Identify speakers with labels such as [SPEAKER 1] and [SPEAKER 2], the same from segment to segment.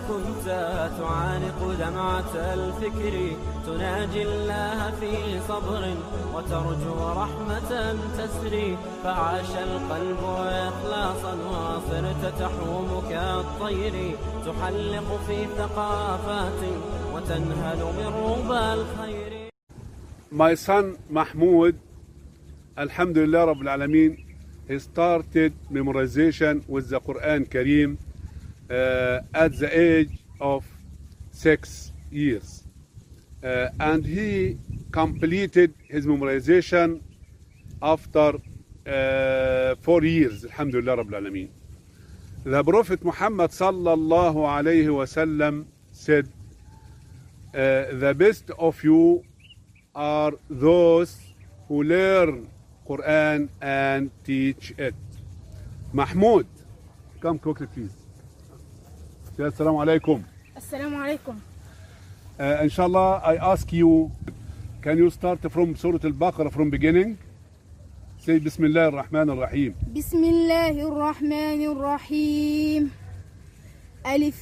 [SPEAKER 1] كنت تعانق دمعة الفكر، تناجي الله في صبر وترجو رحمة تسري، فعاش القلب إخلاصا وصرت تحوم كالطير، تحلق في ثقافات وتنهل من ربى الخير.
[SPEAKER 2] My son Mahmoud, Alhamdulillah Rabbil Alameen, he started memorization with the Quran Kareem at the age of 6 years. And he completed his memorization after 4 years, Alhamdulillah Rabbil Alameen. The Prophet Muhammad sallallahu alayhi wasallam said, the best of you are those who learn Quran and teach it. Mahmoud, come quickly please. Assalamu alaikum.
[SPEAKER 3] Assalamu alaikum.
[SPEAKER 2] Inshallah, I ask you, can you start from Surah Al-Baqarah from beginning? Say Bismillah ar-Rahman ar-Rahim.
[SPEAKER 3] Bismillah ar-Rahman ar-Rahim. Alif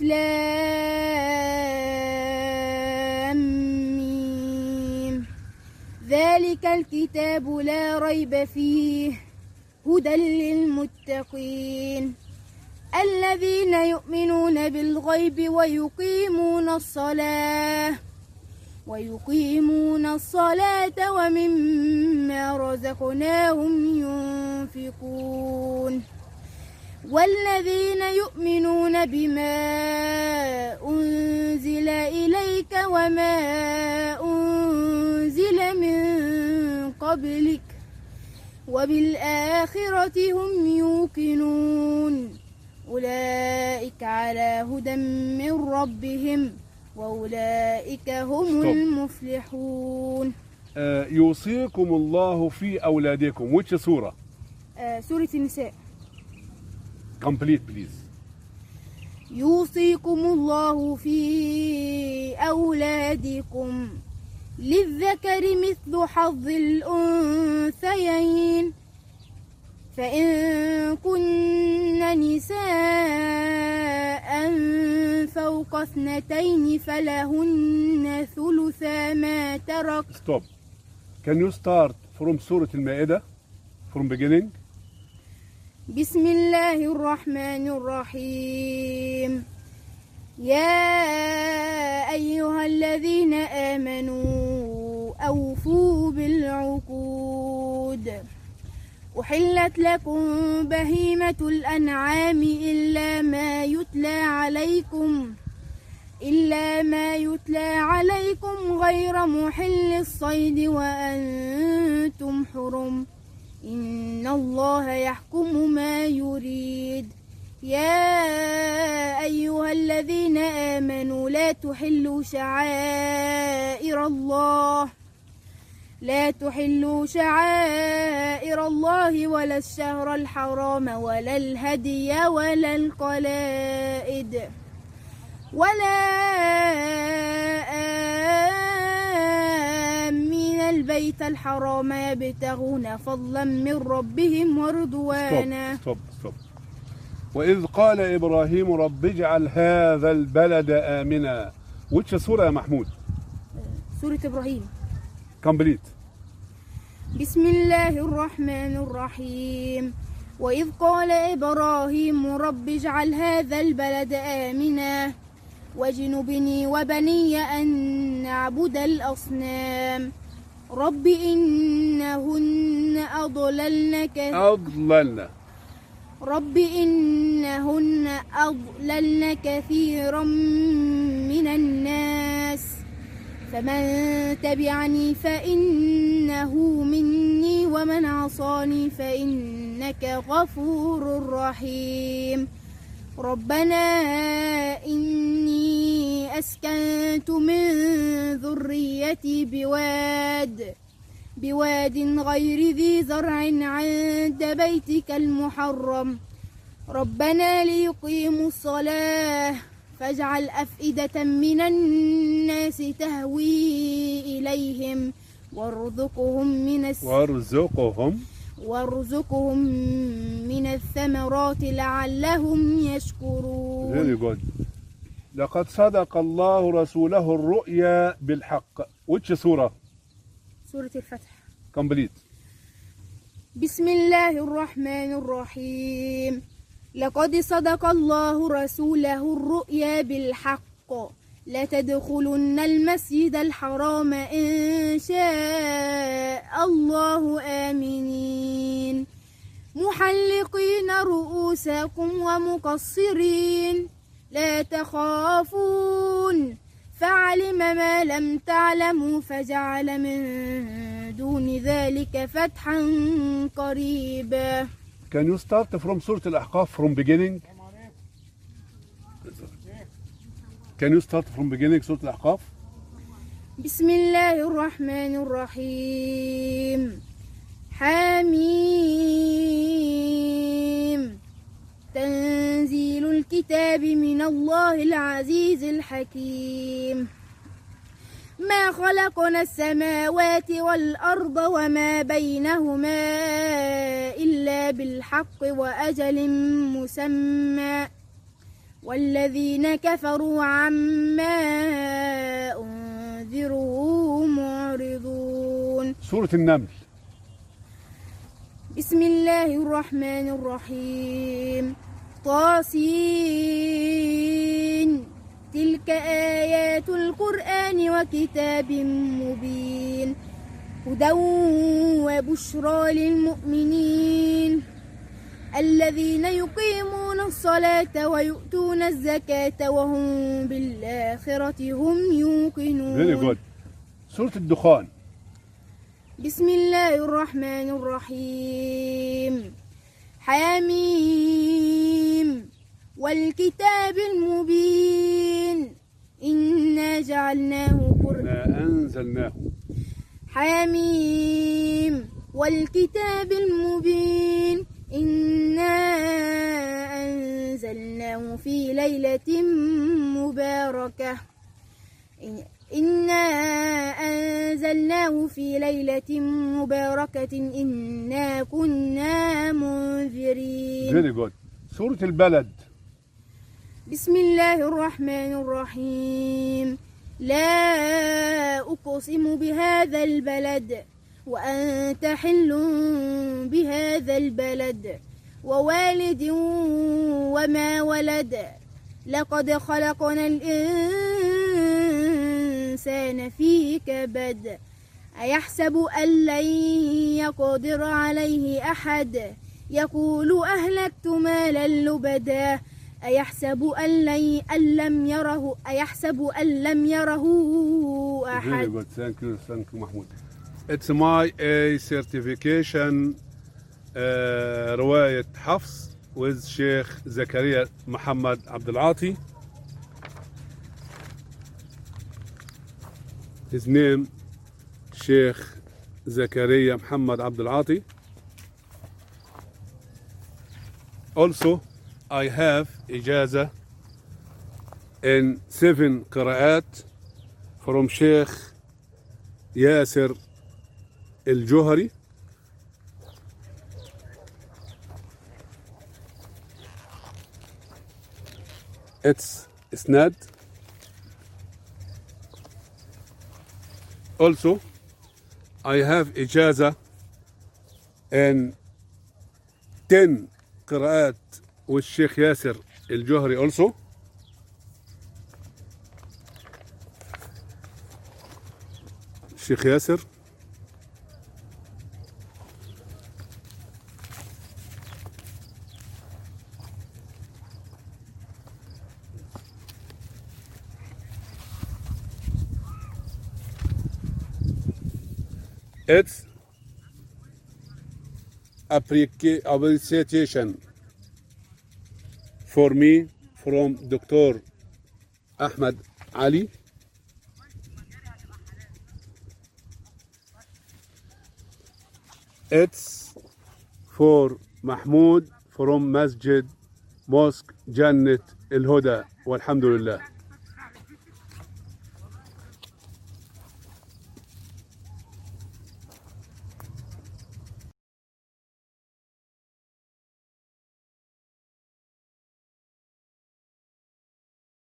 [SPEAKER 3] Lam Mim. ذلك الكتاب لا ريب فيه هدى للمتقين الذين يؤمنون بالغيب ويقيمون الصلاة ومما رزقناهم ينفقون والذين يؤمنون بما أنزل إليك وما أنزل من قبلك وبالآخرة هم يوقنون أولئك على هدى من ربهم وأولئك هم المفلحون.
[SPEAKER 2] يوصيكم الله في أولادكم. Which surah?
[SPEAKER 3] سورة النساء.
[SPEAKER 2] Complete please.
[SPEAKER 3] يوصيكم الله في أولادكم للذكر مثل حظ الأنثيين فإن كن نساء فوق 2 فلهن ثلثا ما ترك.
[SPEAKER 2] Stop. Can you start from Surah Al-Ma'idah from beginning?
[SPEAKER 3] بسم الله الرحمن الرحيم. يا أيها الذين آمنوا أوفوا بالعقود أحلت لكم بهيمة الأنعام إلا ما يتلى عليكم غير محل الصيد وأنتم حرم إن الله يحكم ما يريد. يا أيها الذين آمنوا لا تحلوا شعائر الله ولا الشهر الحرام ولا الهدي ولا القلائد ولا آمين البيت الحرام يبتغون فضلا من ربهم ورضوانا.
[SPEAKER 2] Stop. وإذ قال إبراهيم رب اجعل هذا البلد آمنا. Which surah يا محمود?
[SPEAKER 3] سورة إبراهيم.
[SPEAKER 2] Complete.
[SPEAKER 3] بسم الله الرحمن الرحيم. وإذ قال إبراهيم رب اجعل هذا البلد آمنا واجنبني وبني أن نعبد الأصنام رب إنهن أضللن كثيرا من الناس فمن تبعني فإنه مني ومن عصاني فإنك غفور رحيم. ربنا إني أسكنت من ذريتي بواد غير ذي زرع عند بيتك المحرم ربنا ليقيموا الصلاة فاجعل أفئدة من الناس تهوي إليهم وارزقهم من الثمرات لعلهم يشكرون.
[SPEAKER 2] Very good. لقد صدق الله رسوله الرؤيا بالحق. Which سورة؟
[SPEAKER 3] سورة الفتح.
[SPEAKER 2] Complete.
[SPEAKER 3] بسم الله الرحمن الرحيم. لقد صدق الله رسوله الرؤيا بالحق لتدخلن المسجد الحرام إن شاء الله آمنين محلقين رؤوسكم ومقصرين لا تخافون فعلم ما لم تعلموا فجعل من دون ذلك فتحا قريبا.
[SPEAKER 2] Can you start from سورة الأحقاف from beginning? Can you start from beginning سورة الأحقاف?
[SPEAKER 3] بسم الله الرحمن الرحيم. حميم تنزيل الكتاب من الله العزيز الحكيم. ما خلقنا السماوات والأرض وما بينهما إلا بالحق وأجل مسمى والذين كفروا عما أنذروا معرضون.
[SPEAKER 2] سورة النمل.
[SPEAKER 3] بسم الله الرحمن الرحيم. طاسين تلك آيات القرآن وكتاب مبين هدى وبشرى للمؤمنين الذين يقيمون الصلاة ويؤتون الزكاة وهم بالآخرة هم يوقنون.
[SPEAKER 2] Very good. سورة الدخان.
[SPEAKER 3] بسم الله الرحمن الرحيم. حميم والكتاب المبين إنا جعلناه
[SPEAKER 2] إنا أنزلناه.
[SPEAKER 3] حميم والكتاب المبين إنا أنزلناه في ليلة مباركة إنا أنزلناه في ليلة مباركة إنا كنا منذرين.
[SPEAKER 2] Very good. سورة البلد.
[SPEAKER 3] بسم الله الرحمن الرحيم. لا أقسم بهذا البلد وأنت حل بهذا البلد ووالد وما ولد لقد خلقنا الإنسان في كبد أيحسب أن لن يقدر عليه أحد يقول أهلكت مالا لبدا أيحسب أن لم يره أحد.
[SPEAKER 2] Very good. Thank you, محمود. It's my A certification رواية حفص with شيخ زكريا محمد عبد العاطي. His name شيخ زكريا محمد عبد العاطي. Also I have إجازة in 7 قراءات from شيخ ياسر الجوهري. It's إسناد. Also I have إجازة in 10 قراءات والشيخ ياسر الجوهري also. الشيخ ياسر. It's appreciation for me from Dr. Ahmed Ali. It's for Mahmoud from Masjid Mosque Jannat al Huda. Walhamdulillah.